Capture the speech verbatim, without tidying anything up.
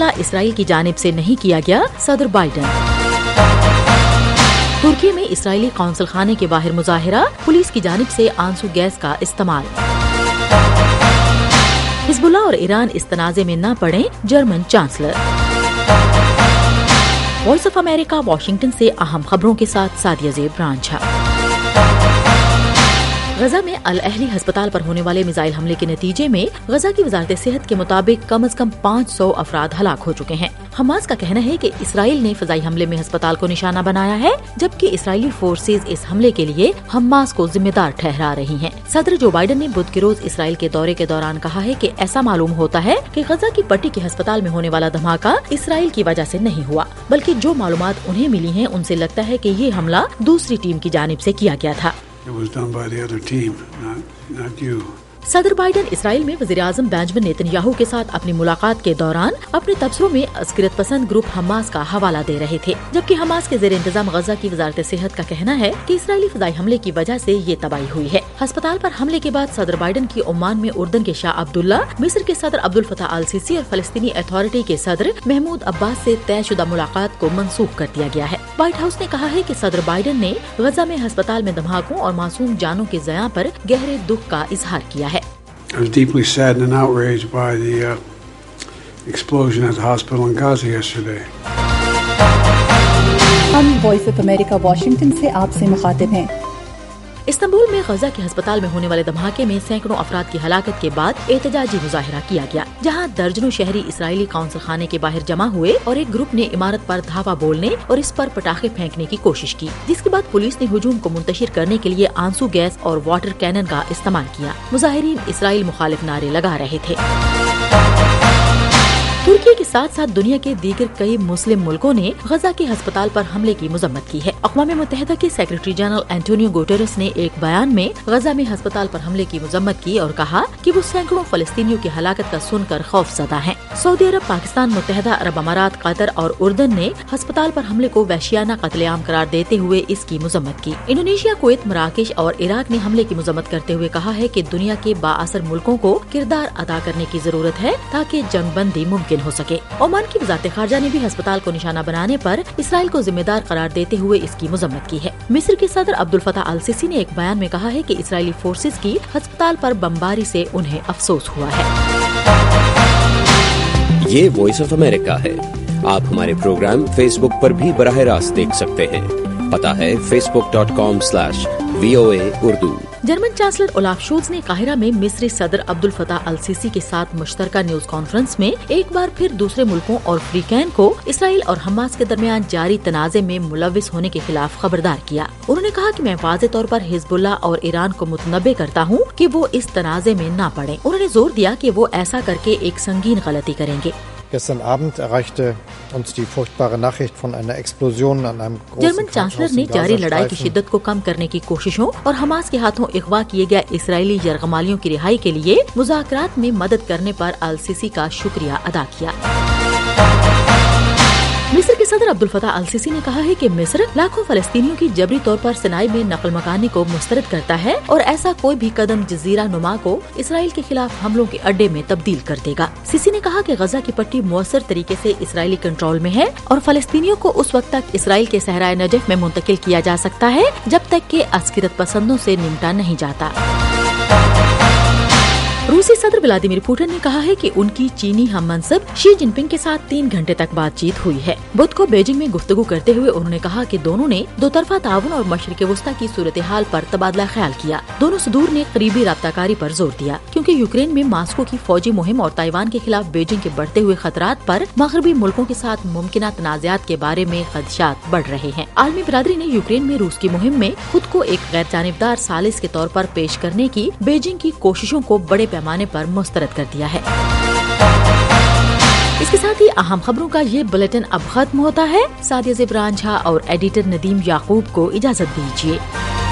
حملہ اسرائیل کی جانب سے نہیں کیا گیا، صدر بائیڈن۔ ترکی میں اسرائیلی قونصل خانے کے باہر مظاہرہ، پولیس کی جانب سے آنسو گیس کا استعمال۔ حزب اللہ اور ایران اس تنازع میں نہ پڑیں، German chancellor. Voice of America Washington سے اہم خبروں کے ساتھ سعدیہ زیب رانجھا۔ غزہ میں الاہلی ہسپتال پر ہونے والے میزائل حملے کے نتیجے میں غزہ کی وزارت صحت کے مطابق کم از کم پانچ سو افراد ہلاک ہو چکے ہیں۔ حماس کا کہنا ہے کہ اسرائیل نے فضائی حملے میں ہسپتال کو نشانہ بنایا ہے، جبکہ اسرائیلی فورسز اس حملے کے لیے حماس کو ذمہ دار ٹھہرا رہی ہیں۔ صدر جو بائیڈن نے بدھ کے روز اسرائیل کے دورے کے دوران کہا ہے کہ ایسا معلوم ہوتا ہے کہ غزہ کی پٹی کے ہسپتال میں ہونے والا دھماکہ اسرائیل کی وجہ سے نہیں ہوا، بلکہ جو معلومات انہیں ملی ہیں ان سے لگتا ہے کہ یہ حملہ دوسری ٹیم کی جانب سے کیا گیا تھا۔ It was done by the other team, not, not you. صدر بائیڈن اسرائیل میں وزیر اعظم بینجمن نیتن یاہو کے ساتھ اپنی ملاقات کے دوران اپنے تبصروں میں عسکریت پسند گروپ حماس کا حوالہ دے رہے تھے، جبکہ حماس کے زیر انتظام غزہ کی وزارت صحت کا کہنا ہے کہ اسرائیلی فضائی حملے کی وجہ سے یہ تباہی ہوئی ہے۔ ہسپتال پر حملے کے بعد صدر بائیڈن کی عمان میں اردن کے شاہ عبداللہ، مصر کے صدر عبد الفتاح السیسی اور فلسطینی اتھارٹی کے صدر محمود عباس سے طے شدہ ملاقات کو منسوخ کر دیا گیا ہے۔ وائٹ ہاؤس نے کہا ہے کہ صدر بائیڈن نے غزہ میں ہسپتال میں دھماکوں اور معصوم جانوں کے ضیاع پر گہرے دکھ کا اظہار کیا ہے۔ I was deeply saddened and outraged by the uh, explosion at the hospital in Gaza yesterday. ہم وائس آف امریکہ واشنگٹن سے آپ سے مخاطب ہیں۔ استنبول میں غزہ کے ہسپتال میں ہونے والے دھماکے میں سینکڑوں افراد کی ہلاکت کے بعد احتجاجی مظاہرہ کیا گیا، جہاں درجنوں شہری اسرائیلی قونصل خانے کے باہر جمع ہوئے اور ایک گروپ نے عمارت پر دھاوا بولنے اور اس پر پٹاخے پھینکنے کی کوشش کی، جس کے بعد پولیس نے ہجوم کو منتشر کرنے کے لیے آنسو گیس اور واٹر کینن کا استعمال کیا۔ مظاہرین اسرائیل مخالف نعرے لگا رہے تھے۔ ترکی کے ساتھ ساتھ دنیا کے دیگر کئی مسلم ملکوں نے غزہ کے ہسپتال پر حملے کی مذمت کی ہے۔ اقوام متحدہ کے سیکریٹری جنرل اینٹونیو گوٹیرس نے ایک بیان میں غزہ میں ہسپتال پر حملے کی مذمت کی اور کہا کہ وہ سینکڑوں فلسطینیوں کی ہلاکت کا سن کر خوف زدہ ہیں۔ سعودی عرب، پاکستان، متحدہ عرب امارات، قطر اور اردن نے ہسپتال پر حملے کو وحشیانہ قتل عام قرار دیتے ہوئے اس کی مذمت کی۔ انڈونیشیا، کویت، مراکش اور عراق نے حملے کی مذمت کرتے ہوئے کہا ہے کہ دنیا کے بااثر ملکوں کو کردار ادا کرنے کی ضرورت ہے تاکہ جنگ بندی ممکن ہو سکے۔ عمان کی وزارت خارجہ نے بھی ہسپتال کو نشانہ بنانے پر اسرائیل کو ذمہ دار قرار دیتے ہوئے اس کی مذمت کی ہے۔ مصر کے صدر عبد الفتاح السیسی نے ایک بیان میں کہا ہے کہ اسرائیلی فورسز کی ہسپتال پر بمباری سے انہیں افسوس ہوا ہے۔ یہ وائس آف امریکہ ہے۔ آپ ہمارے پروگرام فیس بک پر بھی براہ راست دیکھ سکتے ہیں۔ پتہ ہے facebook dot com slash V O A Urdu. German chancellor Olaf Scholz نے قاہرہ میں مصری صدر عبد الفتاح السیسی کے ساتھ مشترکہ نیوز کانفرنس میں ایک بار پھر دوسرے ملکوں اور فریقین کو اسرائیل اور حماس کے درمیان جاری تنازع میں ملوث ہونے کے خلاف خبردار کیا۔ انہوں نے کہا کہ میں واضح طور پر حزب اللہ اور ایران کو متنبع کرتا ہوں کہ وہ اس تنازع میں نہ پڑیں۔ انہوں نے زور دیا کہ وہ ایسا کر کے ایک سنگین غلطی کریں گے۔ Gestern Abend erreichte uns die furchtbare Nachricht von einer Explosion an einem großen German chancellor نے جاری لڑائی کی شدت کو کم کرنے کی کوششوں اور حماس کے ہاتھوں اغوا کیے گئے اسرائیلی یرغمالیوں کی رہائی کے لیے مذاکرات میں مدد کرنے پر السیسی کا شکریہ ادا کیا۔ مصر کے صدر عبد الفتاح السیسی نے کہا ہے کہ مصر لاکھوں فلسطینیوں کی جبری طور پر سینائی میں نقل مکانی کو مسترد کرتا ہے اور ایسا کوئی بھی قدم جزیرہ نما کو اسرائیل کے خلاف حملوں کے اڈے میں تبدیل کر دے گا۔ سیسی نے کہا کہ غزہ کی پٹی مؤثر طریقے سے اسرائیلی کنٹرول میں ہے اور فلسطینیوں کو اس وقت تک اسرائیل کے صحرائے نجف میں منتقل کیا جا سکتا ہے جب تک کہ عسکریت پسندوں سے نمٹا نہیں جاتا۔ روسی صدر ولادیمیر پوٹن نے کہا ہے کہ ان کی چینی ہم منصب شی جن پنگ کے ساتھ تین گھنٹے تک بات چیت ہوئی ہے۔ بدھ کو بیجنگ میں گفتگو کرتے ہوئے انہوں نے کہا کہ دونوں نے دو طرفہ تعاون اور مشرق وسطی کی صورتحال پر تبادلہ خیال کیا۔ دونوں صدور نے قریبی رابطہ کاری پر زور دیا کیونکہ یوکرین میں ماسکو کی فوجی مہم اور تائیوان کے خلاف بیجنگ کے بڑھتے ہوئے خطرات پر مغربی ملکوں کے ساتھ ممکنہ تنازعات کے بارے میں خدشات بڑھ رہے ہیں۔ عالمی برادری نے یوکرین میں روس کی مہم میں خود کو ایک غیر جانبدار ثالث کے طور پر پیش کرنے کی بیجنگ کی کوششوں کو بڑے پیمانے پر مسترد کر دیا ہے۔ اس کے ساتھ ہی اہم خبروں کا یہ بلیٹن اب ختم ہوتا ہے۔ سعدیہ زیب رانجھا اور ایڈیٹر ندیم یعقوب کو اجازت دیجیے۔